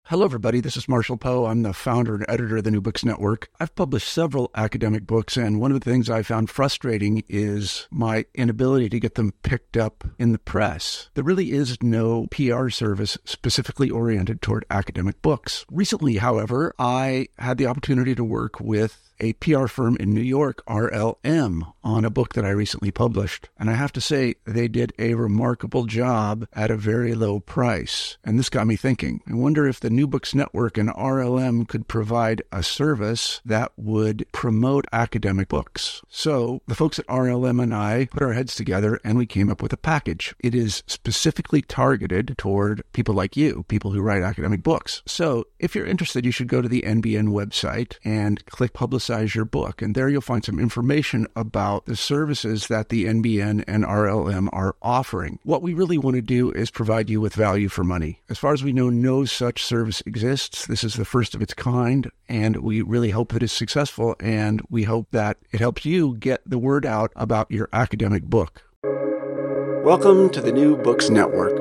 Hello, everybody. This is Marshall Poe. I'm the founder and editor of the New Books Network. I've published several academic books, and one of the things I found frustrating is my inability to get them picked up in the press. There really is no PR service specifically oriented toward academic books. Recently, however, I had the opportunity to work with a PR firm in New York, RLM, on a book that I recently published. And I have to say, they did a remarkable job at a very low price. And this got me thinking. I wonder if the New Books Network and RLM could provide a service that would promote academic books. So the folks at RLM and I put our heads together and we came up with a package. It is specifically targeted toward people like you, people who write academic books. So if you're interested, you should go to the NBN website and click Publicize Your Book. And there you'll find some information about the services that the NBN and RLM are offering. What we really want to do is provide you with value for money. As far as we know, no such service exists. This is the first of its kind, and we really hope that it's successful, and we hope that it helps you get the word out about your academic book. Welcome to the New Books Network.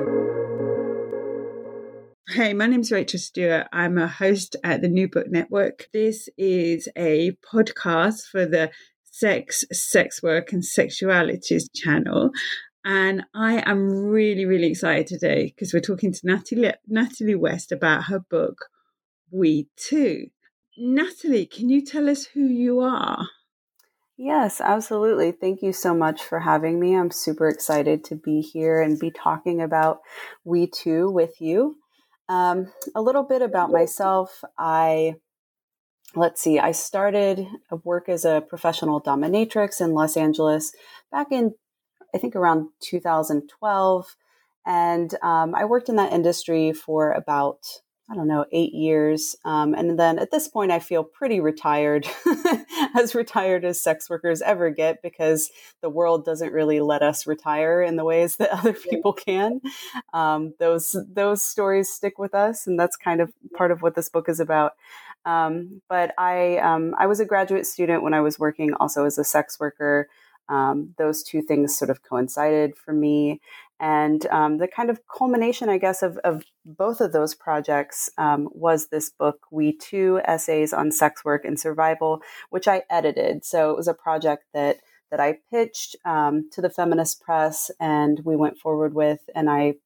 Hey, my name's Rachel Stewart. I'm a host at the New Book Network. This is a podcast for the Sex Work and Sexualities channel. And I am really, really excited today because we're talking to Natalie West about her book, We Too. Natalie, can you tell us who you are? Yes, absolutely. Thank you so much for having me. I'm super excited to be here and be talking about We Too with you. A little bit about myself. I started work as a professional dominatrix in Los Angeles back in, I think, around 2012. And I worked in that industry for about, 8 years. And then at this point, I feel pretty retired, as retired as sex workers ever get, because the world doesn't really let us retire in the ways that other people can. Those stories stick with us, and that's kind of part of what this book is about. But I was a graduate student when I was working also as a sex worker. Those two things sort of coincided for me. And the kind of culmination, I guess, of both of those projects was this book, We Too, Essays on Sex Work and Survival, which I edited. So it was a project that I pitched to the feminist press and we went forward with. And I,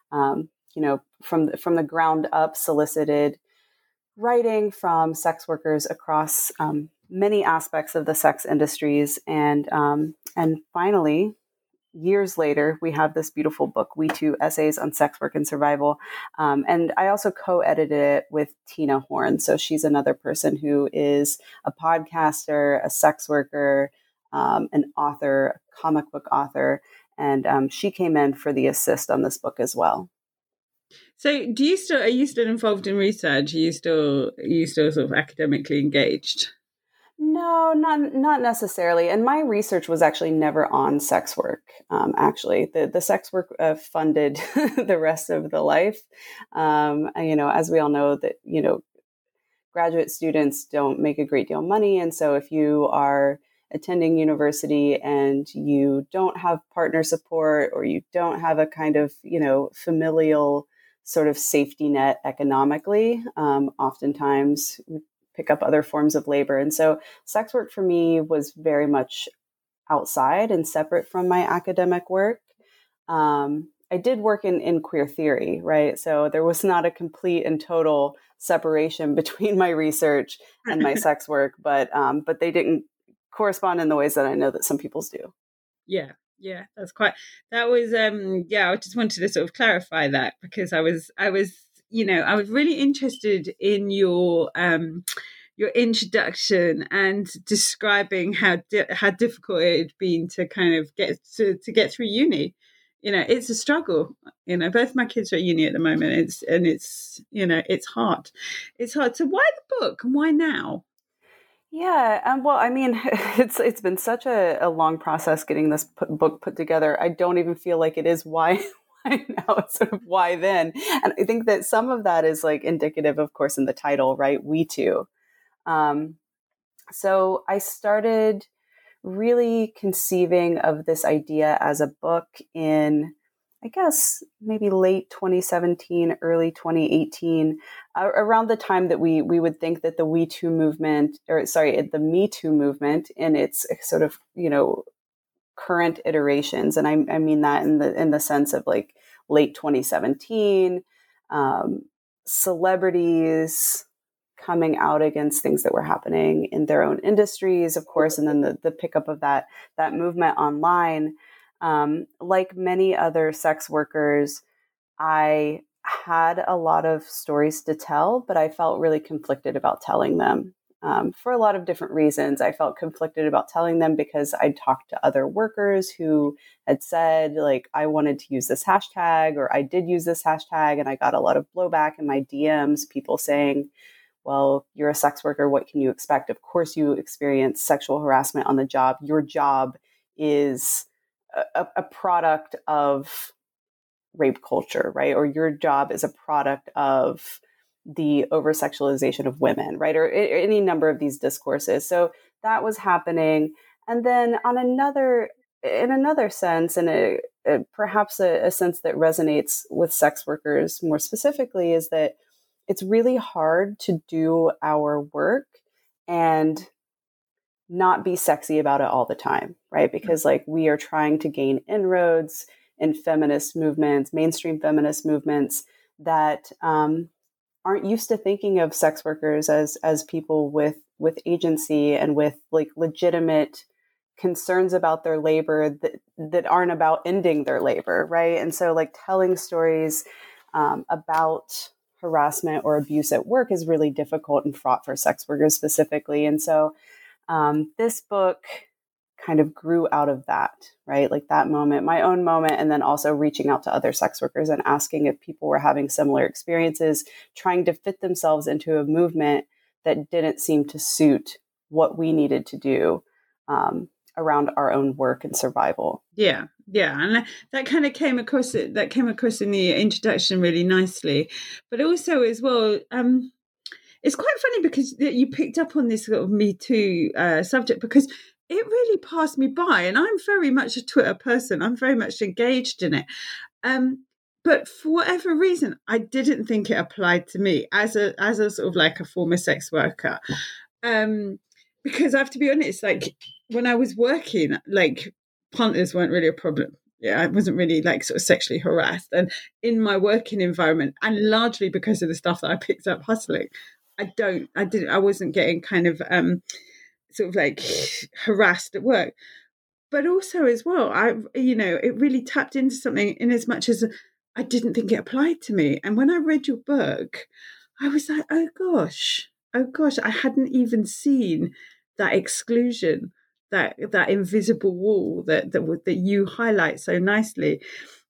from the ground up solicited writing from sex workers across many aspects of the sex industries. And finally, years later, we have this beautiful book, We Too, Essays on Sex Work and Survival. And I also co-edited it with Tina Horn. So she's another person who is a podcaster, a sex worker, an author, a comic book author. And she came in for the assist on this book as well. So are you still involved in research? Are you still sort of academically engaged? No, not necessarily. And my research was actually never on sex work. Actually, the sex work funded the rest of the life. As we all know that, graduate students don't make a great deal of money. And so if you are attending university and you don't have partner support or you don't have a kind of, familial sort of safety net economically, oftentimes pick up other forms of labor. And so sex work for me was very much outside and separate from my academic work. I did work in queer theory, right? So there was not a complete and total separation between my research and my sex work, but they didn't correspond in the ways that I know that some people's do. Yeah, I just wanted to sort of clarify that because I was really interested in your introduction and describing how difficult it had been to kind of get through uni. It's a struggle. Both my kids are at uni at the moment. It's hard. It's hard. So why the book and why now? Yeah, well, I mean, it's been such a long process getting this book put together. I don't even feel like it is why now. It's sort of why then. And I think that some of that is like indicative, of course, in the title, right? We Too. So I started really conceiving of this idea as a book in I guess maybe late 2017, early 2018, around the time that we would think that the We Too movement, the Me Too movement in its sort of, current iterations. And I mean that in the sense of like late 2017, celebrities coming out against things that were happening in their own industries, of course, and then the pickup of that movement online. Like many other sex workers, I had a lot of stories to tell, but I felt really conflicted about telling them for a lot of different reasons. I felt conflicted about telling them because I talked to other workers who had said, like, I wanted to use this hashtag, or I did use this hashtag, and I got a lot of blowback in my DMs, people saying, well, you're a sex worker. What can you expect? Of course, you experience sexual harassment on the job. Your job is a product of rape culture, right? Or your job is a product of the over-sexualization of women, right? Or any number of these discourses. So that was happening. And then in another sense, and perhaps a sense that resonates with sex workers more specifically, is that it's really hard to do our work and not be sexy about it all the time, right? Because like we are trying to gain inroads in feminist movements, mainstream feminist movements that aren't used to thinking of sex workers as people with agency and with like legitimate concerns about their labor that aren't about ending their labor, right? And so like telling stories about harassment or abuse at work is really difficult and fraught for sex workers specifically. And so this book kind of grew out of that, right? Like that moment, my own moment, and then also reaching out to other sex workers and asking if people were having similar experiences, trying to fit themselves into a movement that didn't seem to suit what we needed to do around our own work and survival. Yeah, and that kind of came across in the introduction really nicely, but also as well. It's quite funny because you picked up on this sort of Me Too subject, because it really passed me by, and I'm very much a Twitter person. I'm very much engaged in it. But for whatever reason, I didn't think it applied to me as a sort of like a former sex worker. Because I have to be honest, like when I was working, like punters weren't really a problem. Yeah, I wasn't really like sort of sexually harassed. And in my working environment, and largely because of the stuff that I picked up hustling, I wasn't getting kind of sort of like harassed at work. But also as well, it really tapped into something in as much as I didn't think it applied to me. And when I read your book, I was like, oh gosh, I hadn't even seen that exclusion, that invisible wall that you highlight so nicely.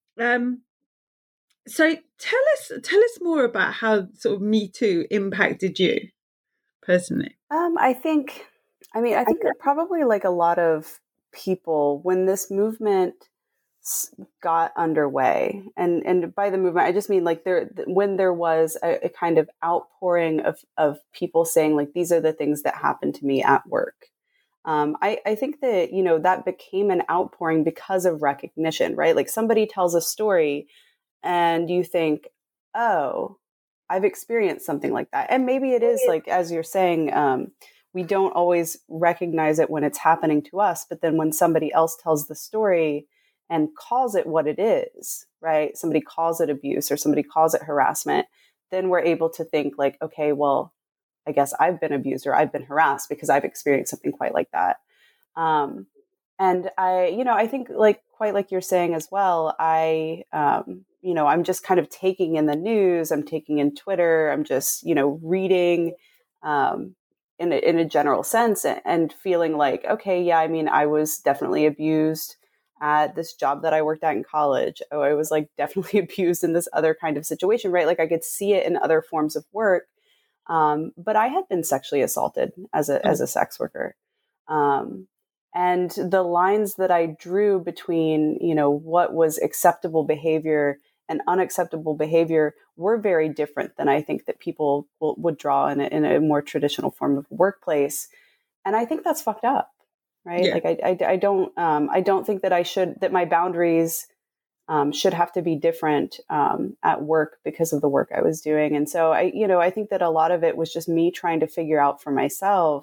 So tell us more about how sort of Me Too impacted you personally. I think that probably like a lot of people, when this movement got underway, and by the movement, I just mean like when there was a kind of outpouring of people saying like, these are the things that happened to me at work. I think that, that became an outpouring because of recognition, right? Like somebody tells a story and you think, oh, I've experienced something like that. And maybe it is like, as you're saying, we don't always recognize it when it's happening to us. But then when somebody else tells the story and calls it what it is, right? Somebody calls it abuse or somebody calls it harassment, then we're able to think like, okay, well, I guess I've been abused or I've been harassed because I've experienced something quite like that. And I think like, quite like you're saying as well, I'm just kind of taking in the news, I'm taking in Twitter, I'm just, reading in a general sense and feeling like, okay, yeah, I mean, I was definitely abused at this job that I worked at in college. Oh, I was like definitely abused in this other kind of situation, right? Like I could see it in other forms of work. But I had been sexually assaulted as a sex worker. And the lines that I drew between, what was acceptable behavior and unacceptable behavior were very different than I think that people would draw in a more traditional form of workplace. And I think that's fucked up, right? Yeah. Like I don't think that that my boundaries should have to be different at work because of the work I was doing. And so I think that a lot of it was just me trying to figure out for myself,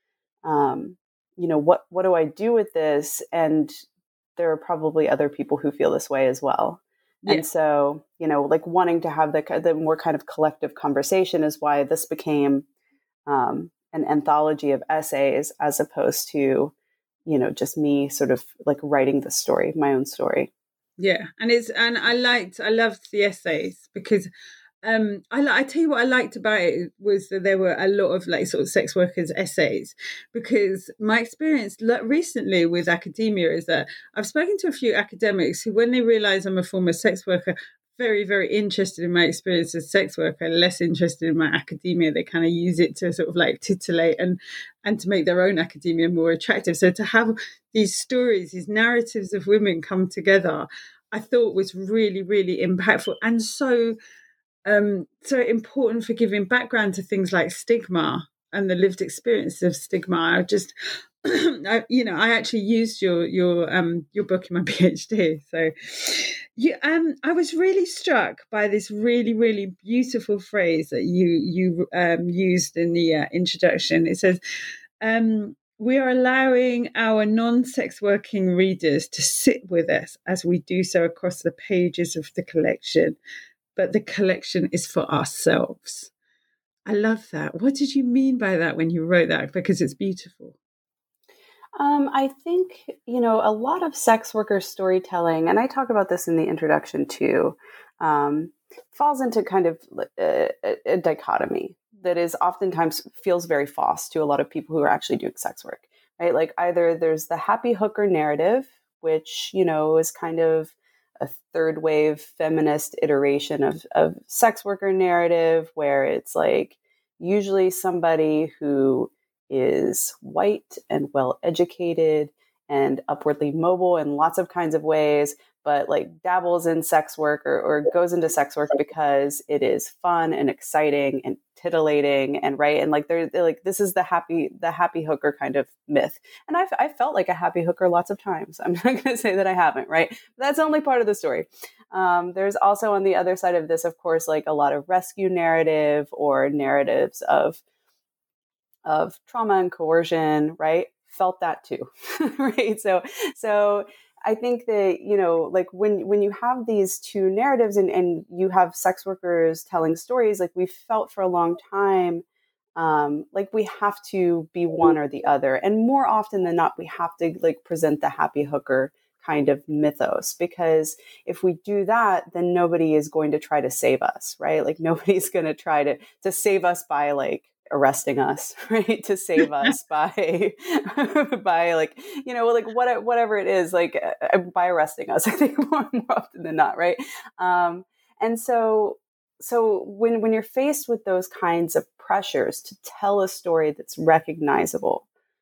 what do I do with this? And there are probably other people who feel this way as well. Yeah. And so, like wanting to have the more kind of collective conversation is why this became an anthology of essays as opposed to, just me sort of like writing the story, my own story. Yeah. And I loved the essays because I tell you what I liked about it was that there were a lot of like sort of sex workers essays, because my experience recently with academia is that I've spoken to a few academics who, when they realize I'm a former sex worker, very, very interested in my experience as a sex worker, less interested in my academia. They kind of use it to sort of like titillate and to make their own academia more attractive. So to have these stories, these narratives of women come together, I thought was really, really impactful and so important for giving background to things like stigma and the lived experience of stigma. I actually used your book in my PhD. So, I was really struck by this really, really beautiful phrase that you used in the introduction. It says, "We are allowing our non-sex working readers to sit with us as we do so across the pages of the collection. But the collection is for ourselves." I love that. What did you mean by that when you wrote that? Because it's beautiful. I think, a lot of sex worker storytelling, and I talk about this in the introduction too, falls into kind of a dichotomy that is oftentimes feels very false to a lot of people who are actually doing sex work, right? Like either there's the happy hooker narrative, which, is kind of a third wave feminist iteration of sex worker narrative, where it's like usually somebody who is white and well educated and upwardly mobile in lots of kinds of ways, but like dabbles in sex work or goes into sex work because it is fun and exciting and titillating and right. And like they're like, this is the happy hooker kind of myth. And I felt like a happy hooker lots of times. I'm not going to say that I haven't, right? But that's only part of the story. There's also on the other side of this, of course, like a lot of rescue narrative or narratives of trauma and coercion, right? Felt that too, right? So I think that, like when you have these two narratives and you have sex workers telling stories, like we've felt for a long time, like we have to be one or the other. And more often than not, we have to like present the happy hooker kind of mythos, because if we do that, then nobody is going to try to save us, right? Like nobody's going to try to save us by like arresting us, right? To save us by like, like whatever it is, like by arresting us, I think more often than not, right? And so when you're faced with those kinds of pressures to tell a story that's recognizable,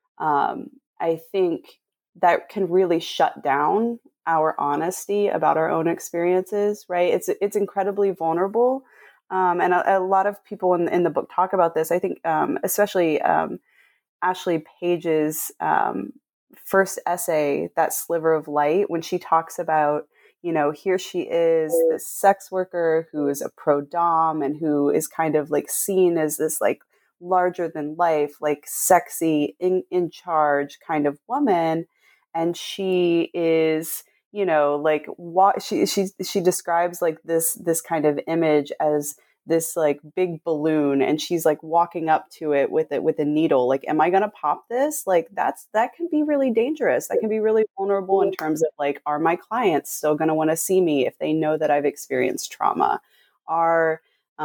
I think that can really shut down our honesty about our own experiences, right? It's incredibly vulnerable. And a lot of people in the book talk about this. I think especially Ashley Page's first essay, That Sliver of Light, when she talks about, here she is, this sex worker who is a pro-dom and who is kind of like seen as this like larger than life, like sexy, in charge kind of woman. And she is, like what she describes like this kind of image as this like big balloon, and she's like walking up to it with a needle. Like, am I going to pop this? Like that can be really dangerous. That can be really vulnerable in terms of like, are my clients still going to want to see me if they know that I've experienced trauma? Are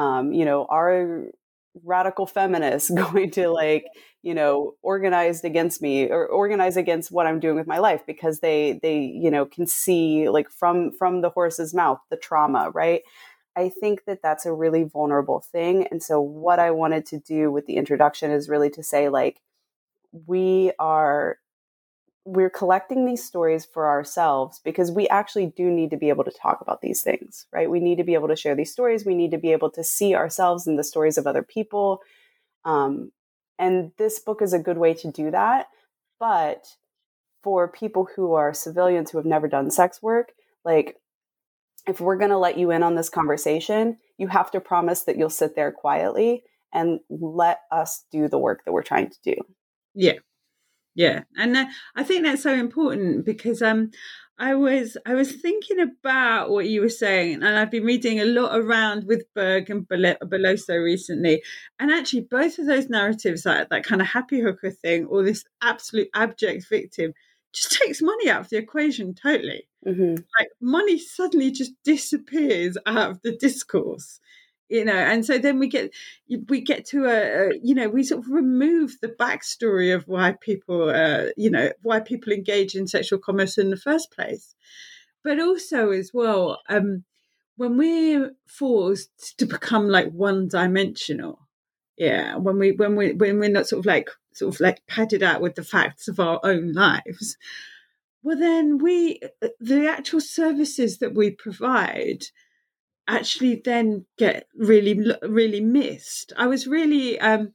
radical feminists going to like, organized against me or organize against what I'm doing with my life because they can see like from the horse's mouth, the trauma, right? I think that that's a really vulnerable thing. And so what I wanted to do with the introduction is really to say like, we're collecting these stories for ourselves because we actually do need to be able to talk about these things, right? We need to be able to share these stories. We need to be able to see ourselves in the stories of other people. And this book is a good way to do that. But for people who are civilians who have never done sex work, like if we're going to let you in on this conversation, you have to promise that you'll sit there quietly and let us do the work that we're trying to do. Yeah. Yeah, and I think that's so important because I was thinking about what you were saying, and I've been reading a lot around with Berg and Beloso recently, and actually both of those narratives, that kind of happy hooker thing, or this absolute abject victim, just takes money out of the equation totally. Mm-hmm. Like money suddenly just disappears out of the discourse, and so then we get to we sort of remove the backstory of why people engage in sexual commerce in the first place, but also as well, when we're forced to become like one dimensional, when we're not sort of like padded out with the facts of our own lives, well then the actual services that we provide actually then get really missed. I was really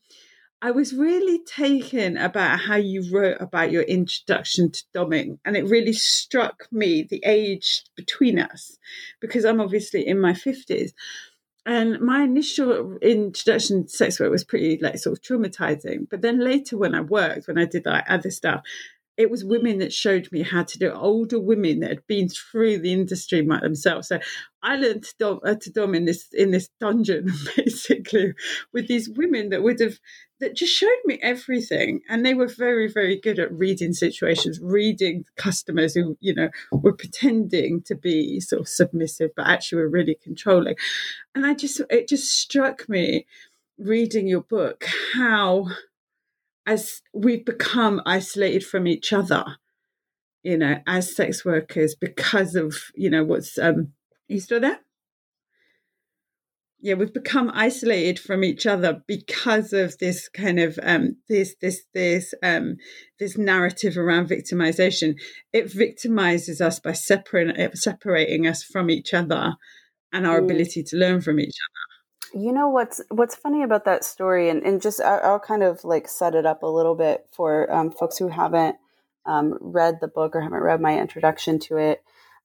taken about how you wrote about your introduction to doming, and it really struck me the age between us, because I'm obviously in my 50s, and my initial introduction to sex work was pretty like sort of traumatizing. But then later when I did like other stuff, it was women that showed me how to do it, older women that had been through the industry themselves. So I learned to dom in this dungeon, basically, with these women that just showed me everything. And they were very, very good at reading situations, reading customers who, were pretending to be sort of submissive, but actually were really controlling. And it just struck me reading your book, how as we've become isolated from each other, as sex workers, because of, what's, are you still there? Yeah, we've become isolated from each other because of this kind of this narrative around victimization. It victimizes us by separating us from each other and our ability to learn from each other. You know what's funny about that story, and just I'll kind of like set it up a little bit for folks who haven't read the book or haven't read my introduction to it.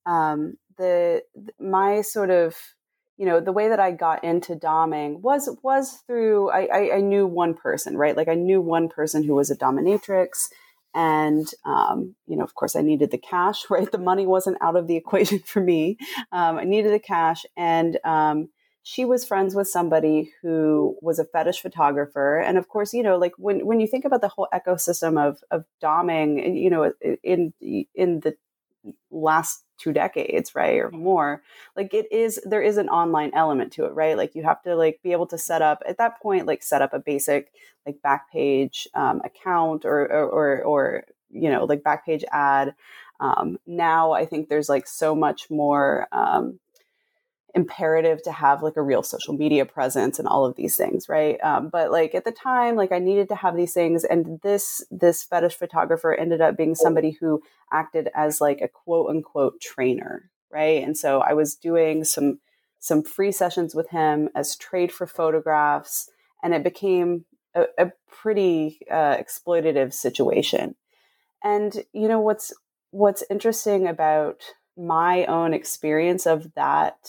My sort of, the way that I got into doming was through I knew one person, right? Like I knew one person who was a dominatrix, and of course I needed the cash, right? The money wasn't out of the equation for me. I needed the cash, and she was friends with somebody who was a fetish photographer. And of course, like when you think about the whole ecosystem of doming, in the last 2 decades, right, or more, like there is an online element to it, right? Like you have to like be able to set up at that point, like set up a basic like Backpage account or like Backpage ad. Now I think there's like so much more imperative to have like a real social media presence and all of these things, right? But like at the time, like I needed to have these things, and this fetish photographer ended up being somebody who acted as like a quote unquote trainer, right? And so I was doing some free sessions with him as trade for photographs, and it became a pretty exploitative situation. And what's interesting about my own experience of that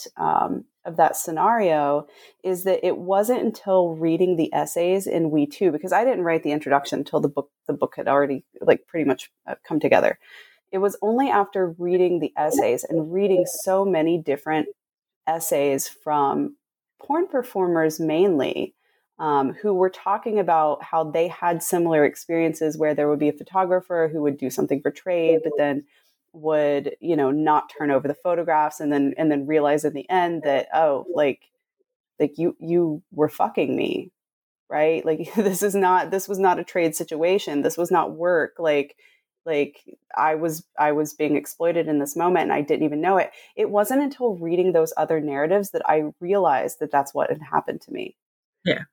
scenario is that it wasn't until reading the essays in We Too, because I didn't write the introduction until the book had already like pretty much come together. It was only after reading the essays and reading so many different essays from porn performers mainly, who were talking about how they had similar experiences where there would be a photographer who would do something for trade, but then would, not turn over the photographs and then realize in the end that, oh, like you were fucking me, right? Like this was not a trade situation. This was not work. Like I was being exploited in this moment and I didn't even know it. It wasn't until reading those other narratives that I realized that that's what had happened to me. Yeah.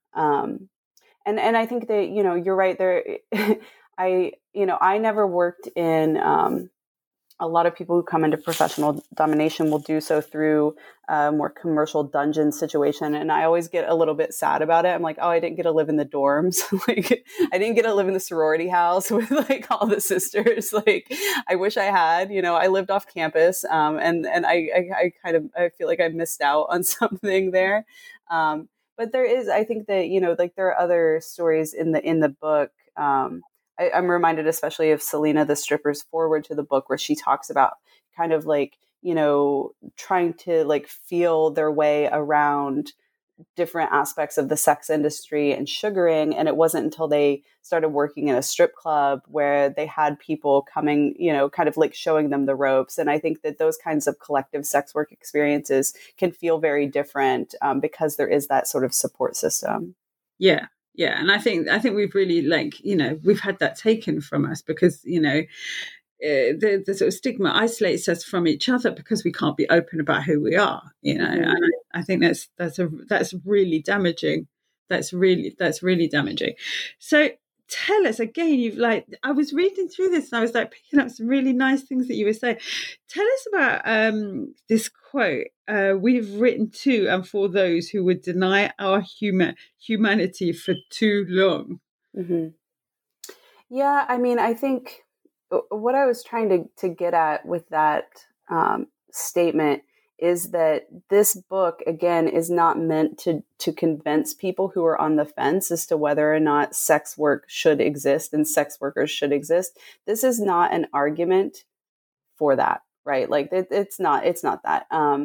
And I think that, you're right there. I never worked in a lot of people who come into professional domination will do so through a more commercial dungeon situation. And I always get a little bit sad about it. I'm like, oh, I didn't get to live in the dorms. Like, I didn't get to live in the sorority house with like all the sisters. Like, I wish I had, I lived off campus. And I feel like I missed out on something there. But there is, I think that, like there are other stories in the book. I'm reminded especially of Selena the stripper's foreword to the book, where she talks about kind of like, trying to like feel their way around different aspects of the sex industry and sugaring. And it wasn't until they started working in a strip club where they had people coming, kind of like showing them the ropes. And I think that those kinds of collective sex work experiences can feel very different because there is that sort of support system. Yeah. Yeah. And I think we've really we've had that taken from us because, the sort of stigma isolates us from each other because we can't be open about who we are, And I think that's really damaging. That's really damaging. So tell us again, I was reading through this and I was like picking up some really nice things that you were saying. Tell us about this quote. We've written to and for those who would deny our humanity for too long. Mm-hmm. Yeah, I mean, I think what I was trying to get at with that statement is that this book, again, is not meant to convince people who are on the fence as to whether or not sex work should exist and sex workers should exist. This is not an argument for that, right? Like it's not that.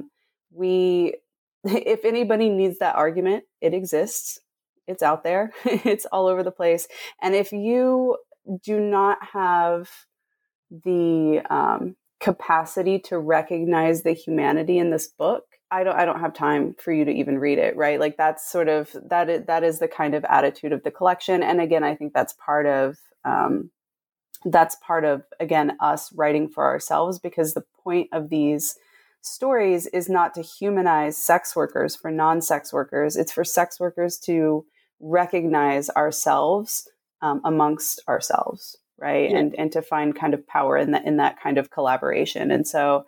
If anybody needs that argument, it exists. It's out there. It's all over the place. And if you do not have the capacity to recognize the humanity in this book, I don't have time for you to even read it, right? Like that's sort of that is the kind of attitude of the collection. And again, I think that's part of again us writing for ourselves, because the point of these stories is not to humanize sex workers for non-sex workers. It's for sex workers to recognize ourselves amongst ourselves. Right. Yeah. And to find kind of power in that kind of collaboration. And so,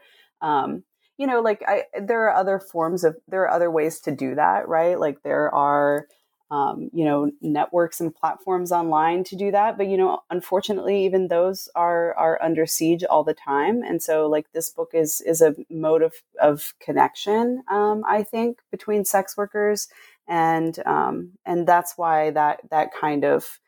there are other ways to do that. Right. Like there are, networks and platforms online to do that. But, unfortunately, even those are under siege all the time. And so like this book is a mode of connection, I think, between sex workers. And that's why that kind of,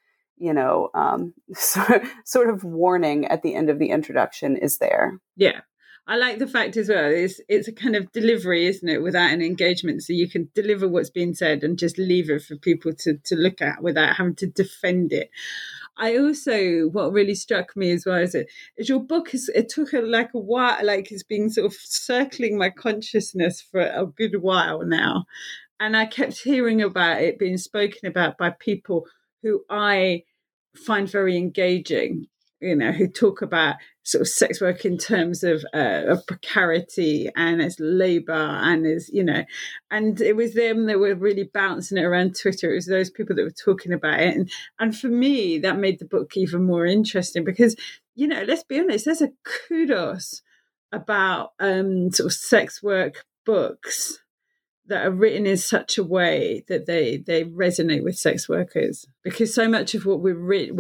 sort of warning at the end of the introduction is there. Yeah. I like the fact as well, it's a kind of delivery, isn't it, without an engagement. So you can deliver what's being said and just leave it for people to look at without having to defend it. I also, what really struck me as well is your book it took a while, like it's been sort of circling my consciousness for a good while now. And I kept hearing about it being spoken about by people who I find very engaging, who talk about sort of sex work in terms of precarity and as labor and as, and it was them that were really bouncing it around Twitter. It was those people that were talking about it. And for me, that made the book even more interesting because, let's be honest, there's a kudos about sort of sex work books that are written in such a way that they resonate with sex workers, because so much of what we read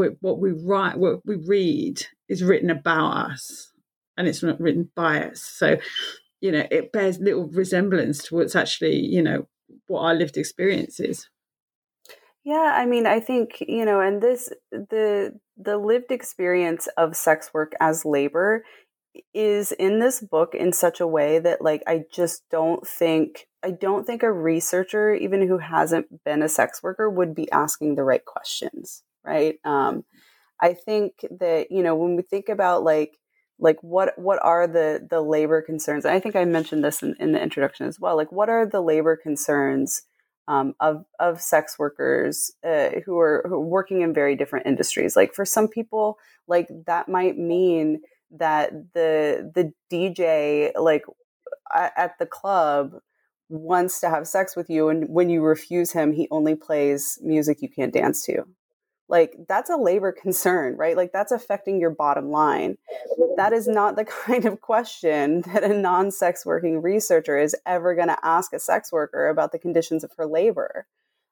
is written about us, and it's not written by us. So, it bears little resemblance to what's actually, what our lived experience is. Yeah, I mean, I think, and the lived experience of sex work as labor is in this book in such a way that like I don't think a researcher, even who hasn't been a sex worker, would be asking the right questions, right? I think that, when we think about like what are the labor concerns, and I think I mentioned this in the introduction as well, like what are the labor concerns of sex workers who are working in very different industries? Like for some people, like that might mean that the DJ like at the club wants to have sex with you, and when you refuse him, he only plays music you can't dance to. like that's a labor concern, right? Like that's affecting your bottom line. That is not the kind of question that a non-sex working researcher is ever going to ask a sex worker about the conditions of her labor.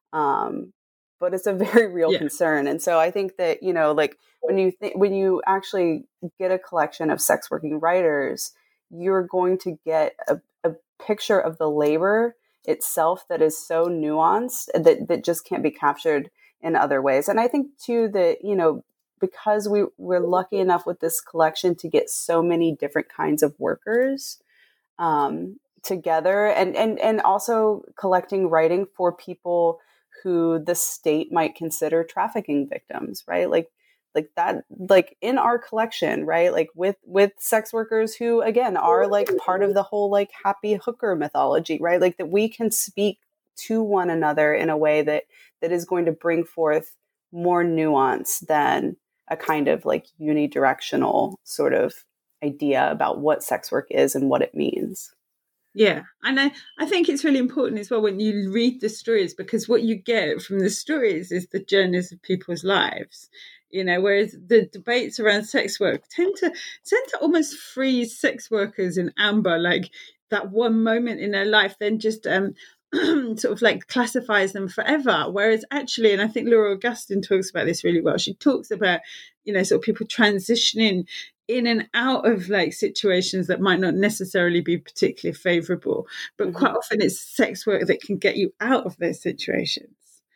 But it's a very real concern. And so I think that, like when you actually get a collection of sex working writers, you're going to get a picture of the labor itself that is so nuanced that just can't be captured in other ways. And I think too that, because we're lucky enough with this collection to get so many different kinds of workers together, and also collecting writing for people who the state might consider trafficking victims, right? Like that, like in our collection, right? Like with sex workers who, again, are like part of the whole like happy hooker mythology, right? Like that we can speak to one another in a way that is going to bring forth more nuance than a kind of like unidirectional sort of idea about what sex work is and what it means. Yeah. And I think it's really important as well when you read the stories, because what you get from the stories is the journeys of people's lives, whereas the debates around sex work tend to almost freeze sex workers in amber, like that one moment in their life, then just sort of like classifies them forever. Whereas actually, and I think Laura Augustin talks about this really well, she talks about, sort of people transitioning in and out of like situations that might not necessarily be particularly favorable, but quite often it's sex work that can get you out of those situations.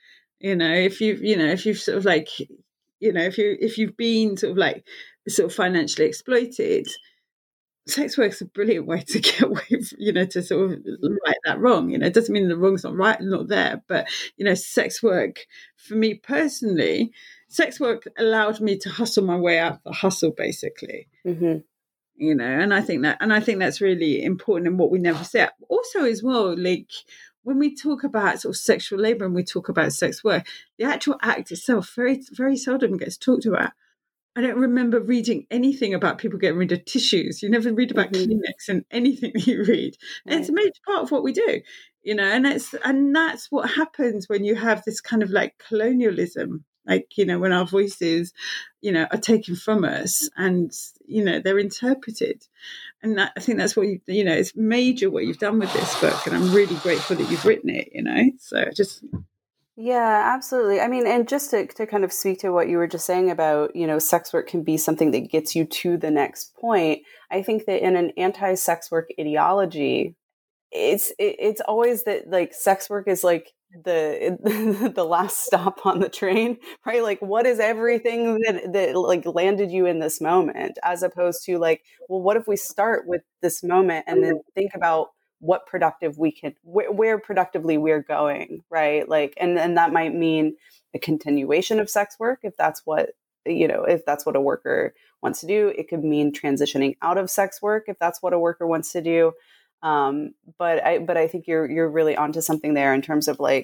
If you've sort of like, if you've been sort of financially exploited, sex work is a brilliant way to get away from, to sort of right that wrong. It doesn't mean the wrong's not right, not there, but, sex work, for me personally, sex work allowed me to hustle my way out of the hustle, basically. Mm-hmm. And I think that's really important, and what we never say. Also, as well, like when we talk about sort of sexual labor and we talk about sex work, the actual act itself very, very seldom gets talked about. I don't remember reading anything about people getting rid of tissues. You never read about Kleenex in anything that you read. And it's a major part of what we do, and that's what happens when you have this kind of like colonialism, like, when our voices, are taken from us and, they're interpreted. And I think that's what it's major what you've done with this book. And I'm really grateful that you've written it, so just... Yeah, absolutely. I mean, and just to kind of speak to what you were just saying about, sex work can be something that gets you to the next point. I think that in an anti-sex work ideology, it's always that like sex work is like the last stop on the train, right? Like what is everything that like landed you in this moment, as opposed to like, well, what if we start with this moment and then think about what productive we can, where productively we're going, right? Like, and that might mean a continuation of sex work, if that's what, if that's what a worker wants to do. It could mean transitioning out of sex work, if that's what a worker wants to do. But I think you're really onto something there in terms of like,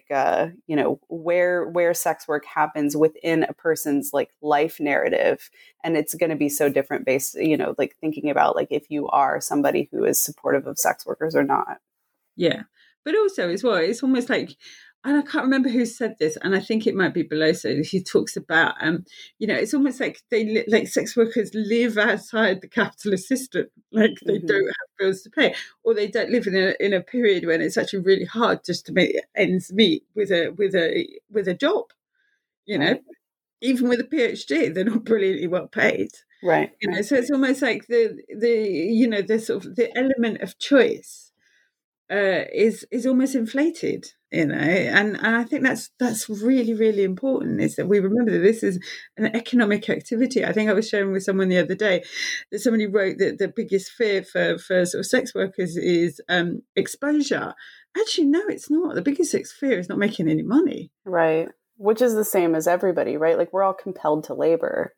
where sex work happens within a person's like life narrative. And it's going to be so different based, like thinking about like if you are somebody who is supportive of sex workers or not. Yeah. But also as well, it's almost like, and I can't remember who said this, and I think it might be Beloso. He talks about, it's almost like like sex workers live outside the capitalist system, like they don't have bills to pay, or they don't live in a period when it's actually really hard just to make ends meet with a job. Right. Even with a PhD, they're not brilliantly well paid. Right. So it's almost like the sort of the element of choice is almost inflated, and I think that's really, really important, is that we remember that this is an economic activity. I think I was sharing with someone the other day that somebody wrote that the biggest fear for sort of sex workers is exposure. Actually, no, it's not. The biggest fear is not making any money. Right. Which is the same as everybody, right? Like we're all compelled to labor,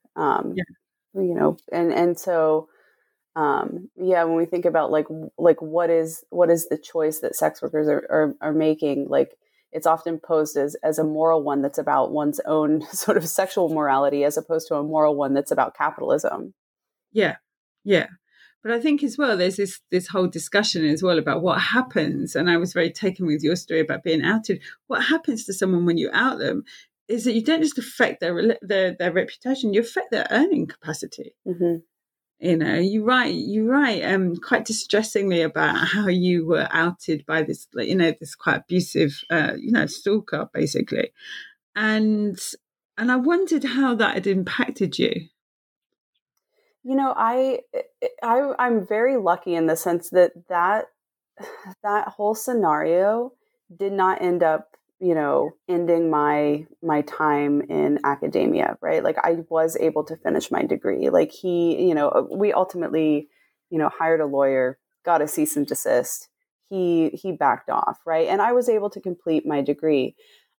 and so, when we think about like what is the choice that sex workers are making, like it's often posed as a moral one that's about one's own sort of sexual morality, as opposed to a moral one that's about capitalism. Yeah. Yeah. But I think as well, there's this whole discussion as well about what happens. And I was very taken with your story about being outed. What happens to someone when you out them is that you don't just affect their reputation, you affect their earning capacity. Mm-hmm. You're right. Quite distressingly about how you were outed by this, this quite abusive, stalker, basically. And I wondered how that had impacted you. I'm very lucky in the sense that whole scenario did not end up, ending my time in academia, right? Like I was able to finish my degree. Like we ultimately, hired a lawyer, got a cease and desist. He backed off, right? And I was able to complete my degree.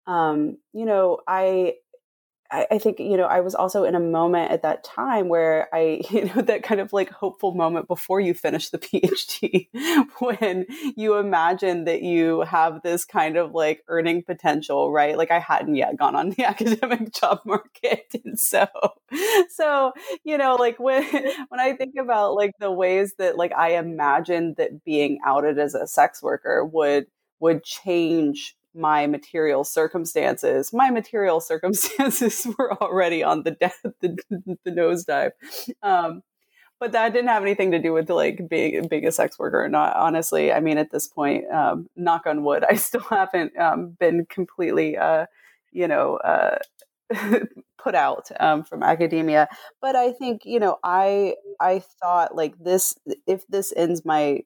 I think, I was also in a moment at that time where that kind of like hopeful moment before you finish the PhD, when you imagine that you have this kind of like earning potential, right? Like I hadn't yet gone on the academic job market. And so, like when I think about like the ways that like I imagined that being outed as a sex worker would change my material circumstances were already on the nosedive. But that didn't have anything to do with like being a sex worker or not. Honestly, I mean, at this point, knock on wood, I still haven't been completely, put out from academia. But I think, I thought like this, if this ends my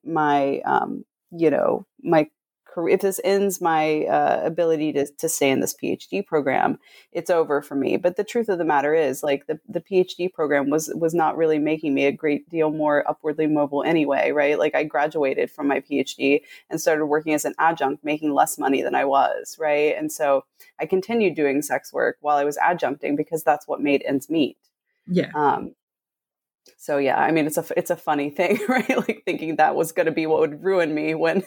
if this ends my ability to stay in this PhD program, it's over for me. But the truth of the matter is, like the PhD program was not really making me a great deal more upwardly mobile anyway, right? Like I graduated from my PhD and started working as an adjunct, making less money than I was, right? And so I continued doing sex work while I was adjuncting because that's what made ends meet. Yeah. So yeah, I mean, it's a funny thing, right? Like thinking that was going to be what would ruin me when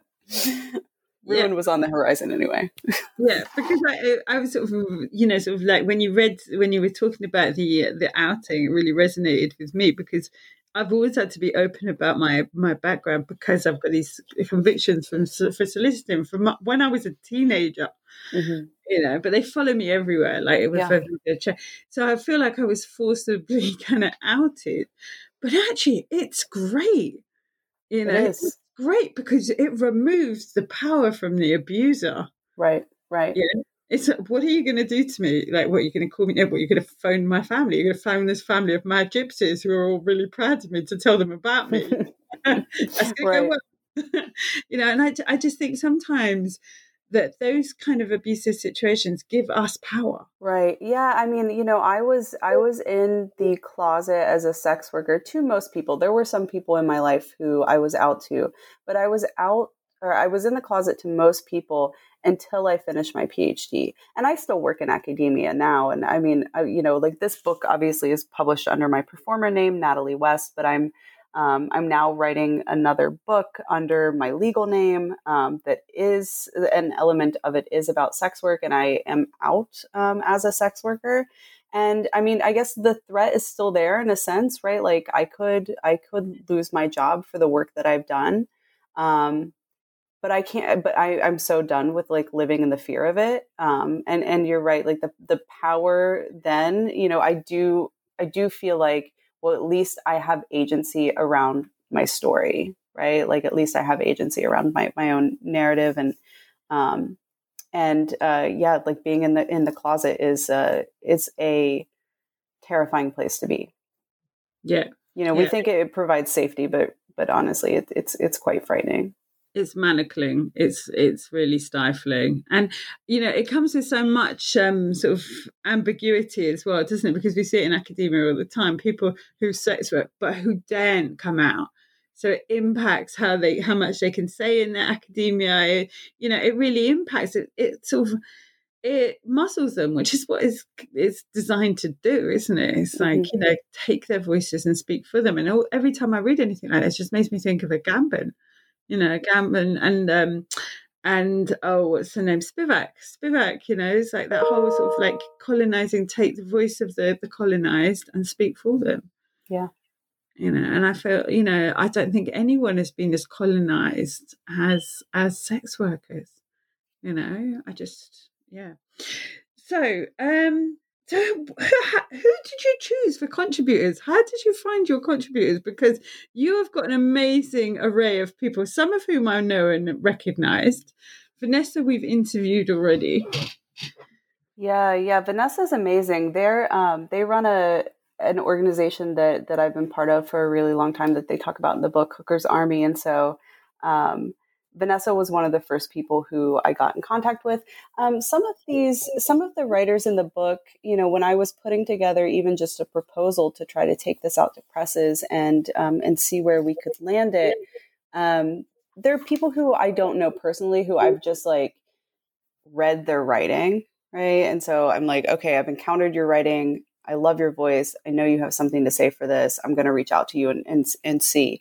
ruin was on the horizon anyway. Yeah, because I was sort of like when you were talking about the outing, it really resonated with me because I've always had to be open about my background because I've got these convictions for soliciting from when I was a teenager. Mm-hmm. But they follow me everywhere. Like it was so I feel like I was forcibly kind of outed, but actually it's great. It is. It's great because it removes the power from the abuser. Right. Yeah. It's what are you going to do to me? Like, what are you going to call me? What, you're going to phone my family? You're going to phone this family of mad gypsies who are all really proud of me to tell them about me. That's going to go well. And I just think sometimes that those kind of abusive situations give us power. Right. Yeah. I mean, I was in the closet as a sex worker to most people. There were some people in my life who I was out to, but I was in the closet to most people until I finished my PhD. And I still work in academia now. And I mean, like this book obviously is published under my performer name, Natalie West, but I'm now writing another book under my legal name that is an element of it is about sex work. And I am out as a sex worker. And I mean, I guess the threat is still there in a sense, right? Like I could lose my job for the work that I've done. But I can't, but I'm so done with like living in the fear of it. And you're right. Like the power then, I do feel like, well, at least I have agency around my story, right? Like at least I have agency around my own narrative like being in the closet is a terrifying place to be. Yeah. We think it provides safety, but honestly, it's quite frightening. It's manacling. It's really stifling, and it comes with so much sort of ambiguity as well, doesn't it? Because we see it in academia all the time. People who sex work but who daren't come out, so it impacts how much they can say in their academia. It really impacts it. It sort of it muscles them, which is what it's designed to do, isn't it? It's like take their voices and speak for them. And every time I read anything like this, it just makes me think of Agamben. Agamben and what's her name? Spivak, it's like that whole sort of like colonizing, take the voice of the colonized and speak for them. Yeah. And I feel, I don't think anyone has been as colonized as sex workers. I just, yeah. So, so who did you choose for contributors? How did you find your contributors? Because you have got an amazing array of people, some of whom I know and recognized. Vanessa, we've interviewed already. Yeah. Vanessa's amazing. They run an organization that I've been part of for a really long time that they talk about in the book, Hooker's Army. And so Vanessa was one of the first people who I got in contact with. Some of the writers in the book, when I was putting together even just a proposal to try to take this out to presses and see where we could land it, there are people who I don't know personally who I've just like read their writing, right? And so I'm like, okay, I've encountered your writing. I love your voice. I know you have something to say for this. I'm going to reach out to you and see.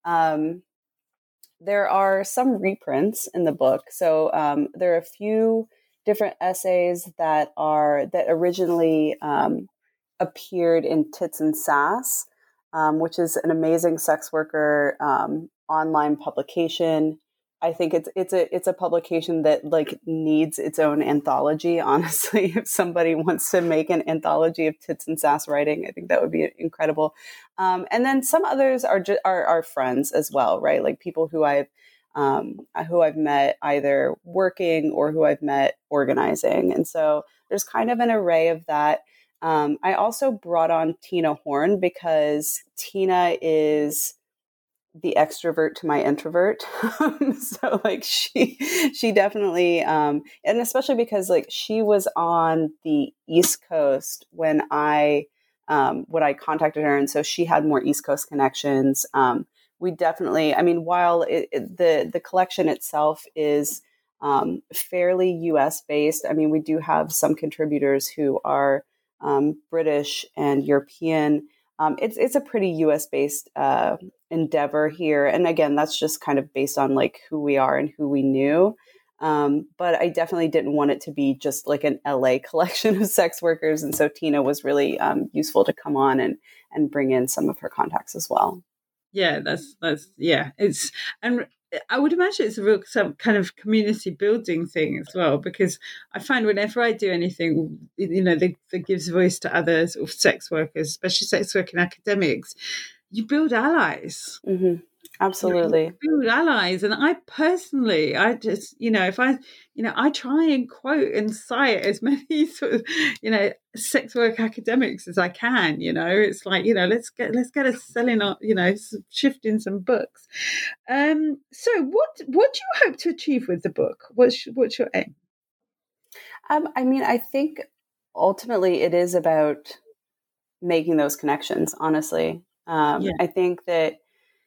There are some reprints in the book. So there are a few different essays that originally appeared in Tits and Sass, which is an amazing sex worker online publication. I think it's a publication that like needs its own anthology. Honestly, if somebody wants to make an anthology of Tits and Sass writing, I think that would be incredible. And then some others are friends as well, right? Like people who I've met either working or who I've met organizing, and so there's kind of an array of that. I also brought on Tina Horn because Tina is the extrovert to my introvert. So like she definitely, and especially because like she was on the East Coast when I contacted her. And so she had more East Coast connections. We definitely, I mean, while the collection itself is fairly US based, I mean, we do have some contributors who are British and European. It's a pretty US based endeavor here. And again, that's just kind of based on like who we are and who we knew. But I definitely didn't want it to be just like an LA collection of sex workers. And so Tina was really useful to come on and bring in some of her contacts as well. Yeah, that's it's, and I would imagine it's a real some kind of community building thing as well, because I find whenever I do anything, that gives voice to others or sex workers, especially sex working academics, you build allies. Mm-hmm. Absolutely. Build allies. And I personally, I just, if I try and quote and cite as many sort of, sex work academics as I can, it's like, let's get us selling up, shifting some books. So what do you hope to achieve with the book? What's your aim? I mean, I think ultimately it is about making those connections, honestly. I think that,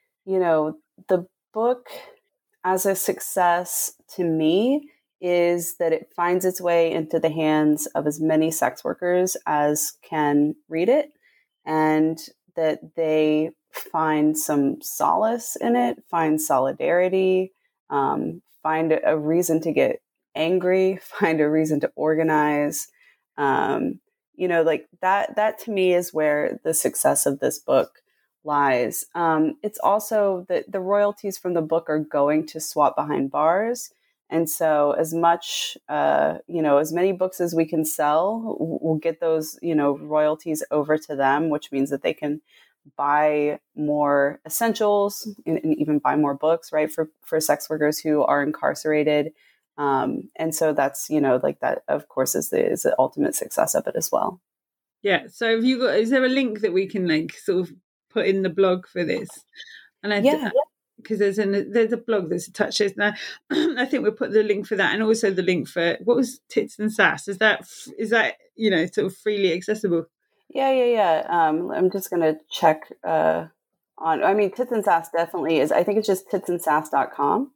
the book as a success to me is that it finds its way into the hands of as many sex workers as can read it, and that they find some solace in it, find solidarity, find a reason to get angry, find a reason to organize. Like that to me is where the success of this book lies. It's also that the royalties from the book are going to Swap Behind Bars. And so as much, as many books as we can sell, we'll get those, royalties over to them, which means that they can buy more essentials and even buy more books, right, for sex workers who are incarcerated. And so that's, like that, of course, is the ultimate success of it as well. Yeah. So is there a link that we can like sort of put in the blog for this? And because there's a blog that's attached to it. Now, I think we'll put the link for that, and also the link for what was Tits and Sass. Is that sort of freely accessible? Yeah. I'm just gonna check Tits and Sass definitely is. I think it's just titsandsass.com.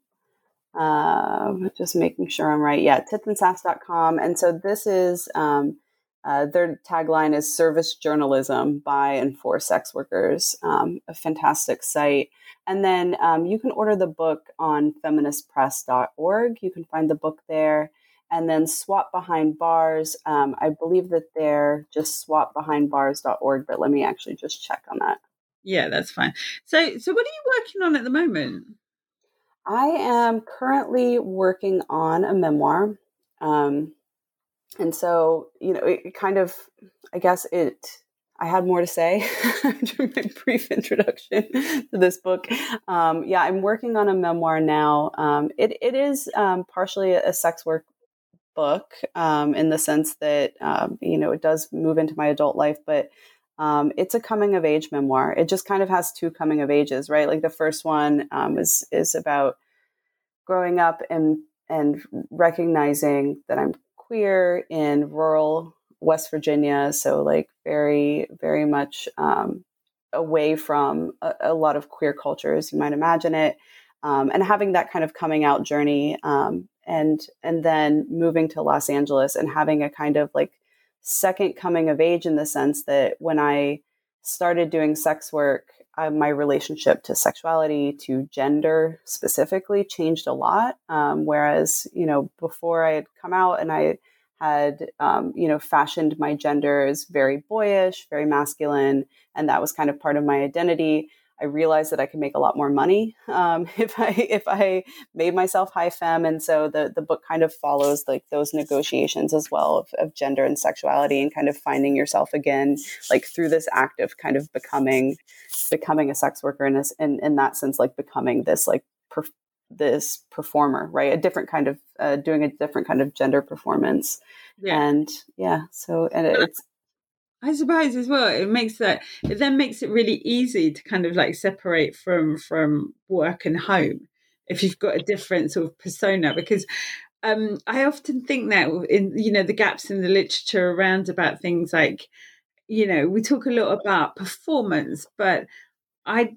Just making sure I'm right. Yeah, titsandsass.com. And so this is their tagline is service journalism by and for sex workers. A fantastic site. And then you can order the book on feministpress.org. You can find the book there. And then Swap Behind Bars. I believe that they're just swapbehindbars.org, but let me actually just check on that. Yeah, that's fine. So what are you working on at the moment? I am currently working on a memoir. And so, it kind of, I guess I had more to say after my brief introduction to this book. I'm working on a memoir now. It is partially a sex work book, in the sense that, it does move into my adult life, but it's a coming of age memoir. It just kind of has two coming of ages, right? Like the first one is about growing up and recognizing that I'm queer in rural West Virginia. So like very, very much away from a lot of queer culture, as you might imagine it. And having that kind of coming out journey, and then moving to Los Angeles and having a kind of like second coming of age, in the sense that when I started doing sex work, my relationship to sexuality, to gender specifically, changed a lot. Whereas, before I had come out and I had, fashioned my gender as very boyish, very masculine, and that was kind of part of my identity. I realized that I could make a lot more money if I made myself high femme, and so the book kind of follows like those negotiations as well of gender and sexuality, and kind of finding yourself again, like through this act of kind of becoming a sex worker, in that sense, like becoming this like this performer, right? A different kind of doing a different kind of gender performance, and it's. I suppose as well, it then makes it really easy to kind of like separate from work and home if you've got a different sort of persona. Because I often think that in the gaps in the literature around about things like, we talk a lot about performance, but I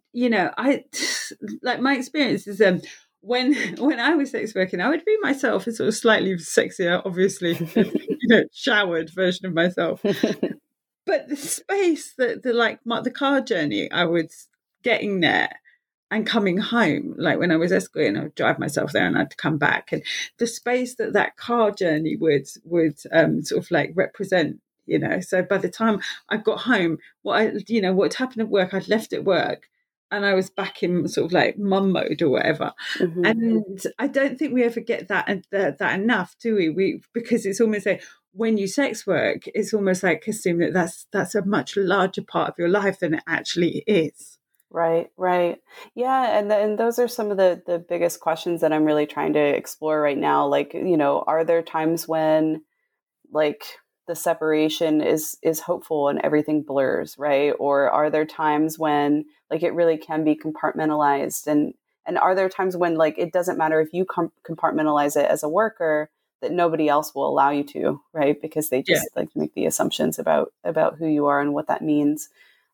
like my experience is when I was sex working, I would be myself, a sort of slightly sexier, obviously, showered version of myself. But the space that the car journey I was getting there and coming home, like when I was escorting, I would drive myself there and I had to come back, and the space that car journey would sort of like represent, So by the time I got home, what had happened at work, I'd left at work, and I was back in sort of like mum mode or whatever. Mm-hmm. And I don't think we ever get that enough, do we? Because it's almost like, when you sex work, it's almost like assume that's a much larger part of your life than it actually is. Right. Yeah. And those are some of the biggest questions that I'm really trying to explore right now. Like, are there times when like the separation is hopeful and everything blurs, right? Or are there times when like it really can be compartmentalized? And are there times when like it doesn't matter if you compartmentalize it as a worker, that nobody else will allow you to, right? Because they just like make the assumptions about who you are and what that means.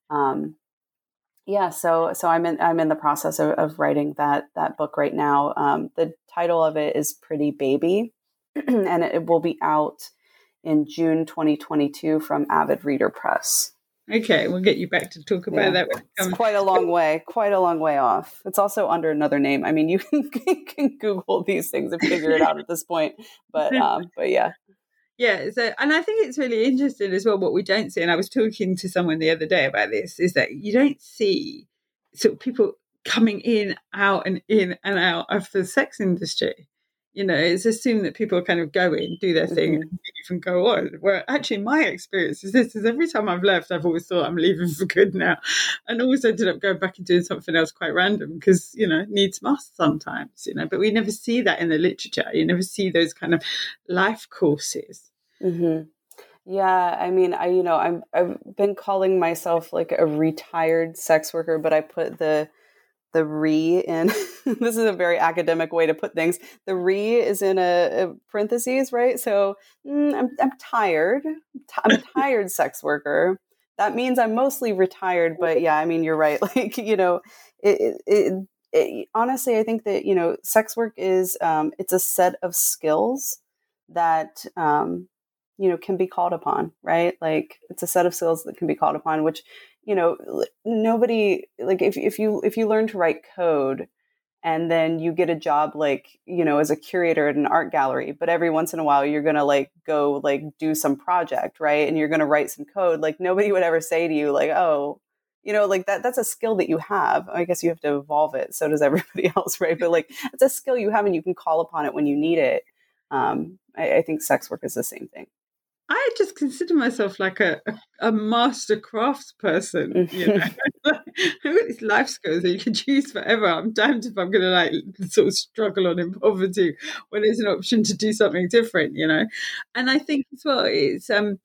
So I'm in the process of writing that book right now. The title of it is Pretty Baby, and it will be out in June 2022 from Avid Reader Press. Okay, we'll get you back to talk about that when it comes. It's quite a long way off. It's also under another name. I mean, you can Google these things and figure it out at this point. But yeah. Yeah, so, and I think it's really interesting as well, what we don't see, and I was talking to someone the other day about this, is that you don't see sort of people coming in out of the sex industry. It's assumed that people kind of go in, do their thing, and leave and go on. Where actually my experience is this: is every time I've left, I've always thought I'm leaving for good now, and always ended up going back and doing something else quite random because needs must sometimes. But we never see that in the literature. You never see those kind of life courses. Mm-hmm. Yeah, I mean, I've been calling myself like a retired sex worker, but I put the re in. This is a very academic way to put things. The re is in a parentheses, right? So I'm tired. I'm tired sex worker. That means I'm mostly retired, but yeah, I mean, you're right. Like, honestly, I think that, sex work is, it's a set of skills that, can be called upon, right? Like it's a set of skills that can be called upon, which, nobody, like if you learn to write code and then you get a job, like, as a curator at an art gallery, but every once in a while you're going to like go like do some project, right? And you're going to write some code. Like nobody would ever say to you like, oh, like that's a skill that you have. I guess you have to evolve it. So does everybody else, right? But like, it's a skill you have and you can call upon it when you need it. I think sex work is the same thing. I just consider myself like a master crafts person, you know. I've got these life skills that you can choose forever. I'm damned if I'm going to like sort of struggle on in poverty when there's an option to do something different, you know. And I think as well, it's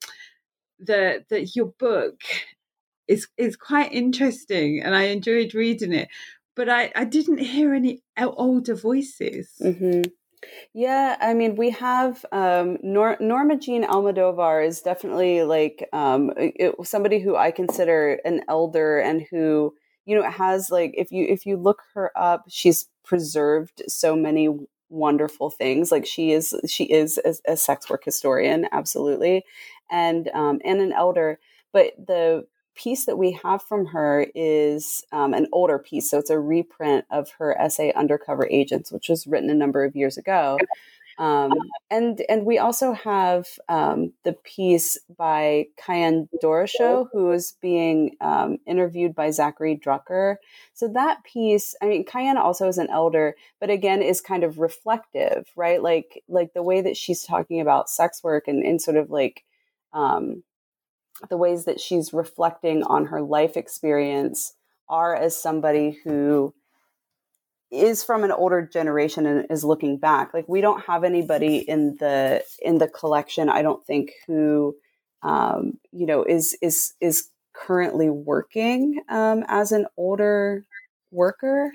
that your book is quite interesting, and I enjoyed reading it. But I didn't hear any older voices. Mm-hmm. Yeah, I mean, we have Norma Jean Almodovar is definitely like somebody who I consider an elder, and who, you know, has like, if you look her up, she's preserved so many wonderful things. Like she is a sex work historian, absolutely, and an elder. But the piece that we have from her is an older piece. So it's a reprint of her essay Undercover Agents, which was written a number of years ago. And we also have the piece by Kian Doroshow, who is being interviewed by Zachary Drucker. So that piece, I mean, Kian also is an elder, but again, is kind of reflective, right? Like the way that she's talking about sex work and sort of like the ways that she's reflecting on her life experience are as somebody who is from an older generation and is looking back. Like we don't have anybody in the collection, I don't think, who you know, is currently working as an older worker.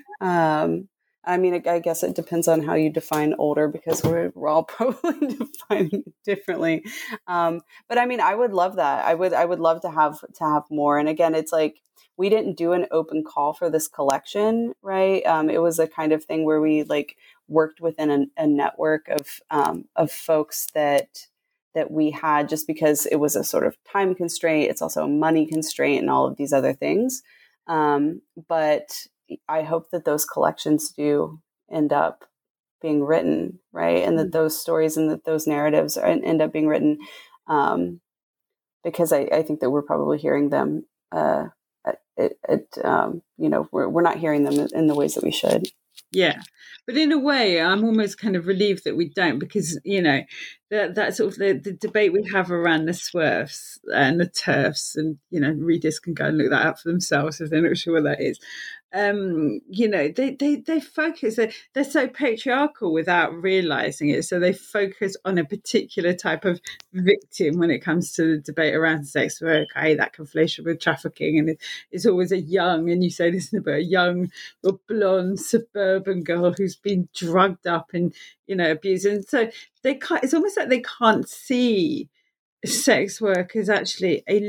I mean, I guess it depends on how you define older, because we're all probably defining it differently. But I mean, I would love that. I would love to have more. And again, it's like, we didn't do an open call for this collection, right? It was a kind of thing where we like worked within a network of folks that we had, just because it was a sort of time constraint. It's also a money constraint and all of these other things. But I hope that those collections do end up being written, right? And that those stories and that those narratives end up being written, because I think that we're probably hearing them. You know, we're not hearing them in the ways that we should. Yeah, but in a way, I'm almost kind of relieved that we don't, because, you know, that sort of the debate we have around the SWERFs and the TERFs, and, you know, readers can go and look that up for themselves if they're not sure what that is. You know, they focus, they're so patriarchal without realizing it. So they focus on a particular type of victim when it comes to the debate around sex work, that conflation with trafficking. And it's always a young, and you say this about a young or blonde suburban girl who's been drugged up and, you know, abused. And so they can't, it's almost like they can't see sex work as actually a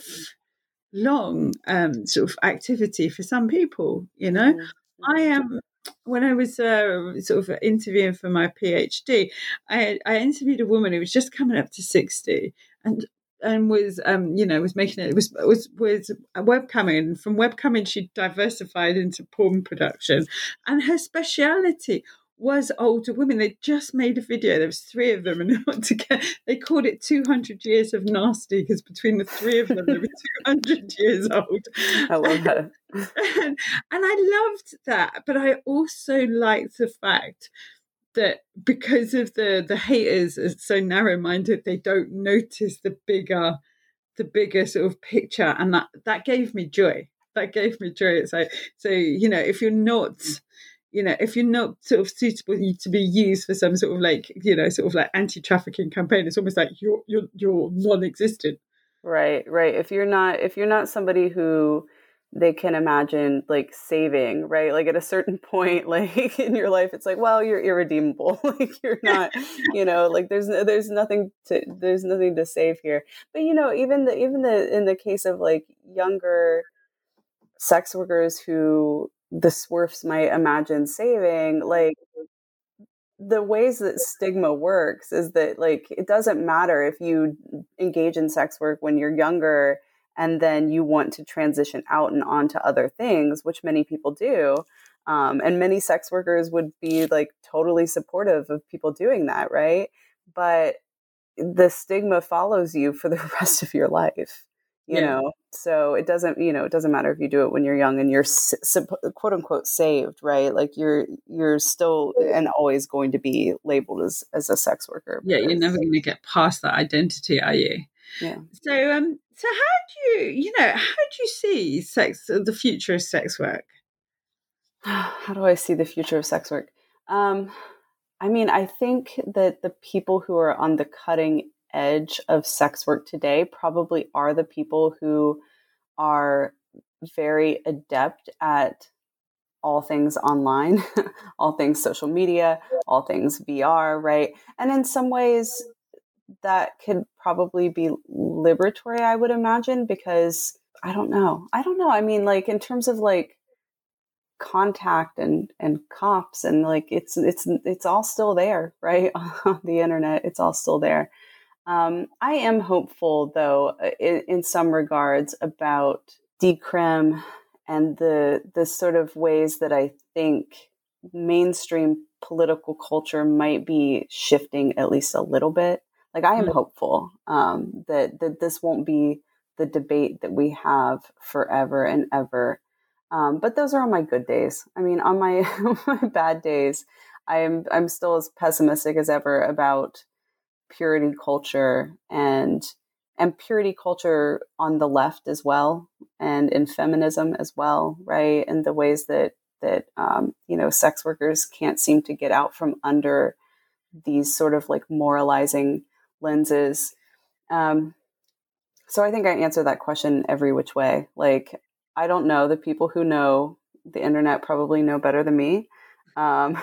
lifelong sort of activity for some people, you know. I am when I was sort of interviewing for my PhD, I interviewed a woman who was just coming up to 60, and was you know, was making it, was webcamming, and from webcamming she diversified into porn production, and her speciality was older women. They just made a video. There was 3 of them, and they called it 200 years of nasty, because between the 3 of them, they were 200 years old. I love that. And I loved that, but I also liked the fact that because of the haters are so narrow-minded, they don't notice the bigger sort of picture, and that gave me joy. That gave me joy. It's like, so, you know, if you're not, you know, if you're not sort of suitable to be used for some sort of like, you know, sort of like anti-trafficking campaign, it's almost like you're non-existent. Right. If you're not somebody who they can imagine like saving, right? Like at a certain point, like in your life, it's like, well, you're irredeemable. Like you're not, you know, like there's nothing to save here. But you know, even in the case of like younger sex workers who the SWERFs might imagine saving, like the ways that stigma works is that like it doesn't matter if you engage in sex work when you're younger and then you want to transition out and onto other things, which many people do. And many sex workers would be like totally supportive of people doing that, right? But the stigma follows you for the rest of your life. you know? So it doesn't, it doesn't matter if you do it when you're young and you're quote unquote saved, right? Like you're still and always going to be labeled as a sex worker. Yeah, you're never going to get past that identity, are you? Yeah. So how do you see the future of sex work? How do I see the future of sex work? I mean, I think that the people who are on the cutting edge of sex work today probably are the people who are very adept at all things online, all things social media, all things VR, right? And in some ways, that could probably be liberatory, I would imagine, because I don't know. I mean, like in terms of like contact and cops and like it's all still there, right? On the internet, it's all still there. I am hopeful though in some regards about decrim and the sort of ways that I think mainstream political culture might be shifting at least a little bit. Like I am hopeful that this won't be the debate that we have forever and ever. But those are on my good days. I mean, on my bad days, I'm still as pessimistic as ever about purity culture and purity culture on the left as well, and in feminism as well, right? And the ways that sex workers can't seem to get out from under these sort of like moralizing lenses. So I think I answer that question every which way. Like, I don't know. The people who know the internet probably know better than me. On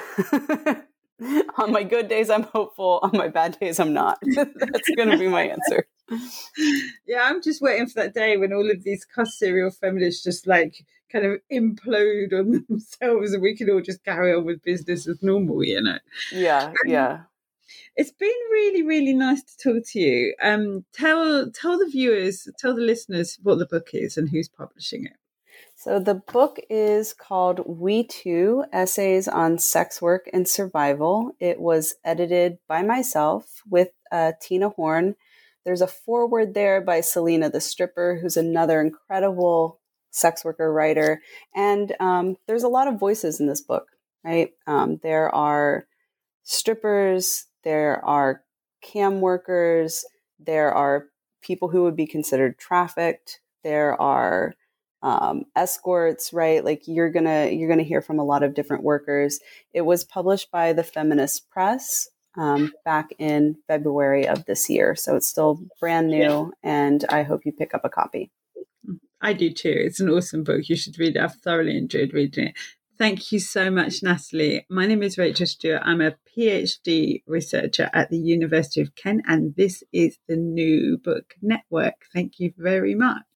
my good days, I'm hopeful. On my bad days, I'm not. That's going to be my answer. Yeah, I'm just waiting for that day when all of these cuss serial feminists just like kind of implode on themselves and we can all just carry on with business as normal, you know? Yeah. It's been really, really nice to talk to you. Tell the viewers, tell the listeners what the book is and who's publishing it. So the book is called We Too, Essays on Sex Work and Survival. It was edited by myself with Tina Horn. There's a foreword there by Selena the Stripper, who's another incredible sex worker writer. And there's a lot of voices in this book, right? There are strippers, there are cam workers, there are people who would be considered trafficked, there are escorts, right? Like you're gonna hear from a lot of different workers. It was published by the Feminist Press back in February of this year, so it's still brand new, and I hope you pick up a copy. I do too. It's an awesome book. You should read it. I've thoroughly enjoyed reading it. Thank you so much, Natalie. My name is Rachel Stewart. I'm a PhD researcher at the University of Kent, and this is the New Book Network. Thank you very much.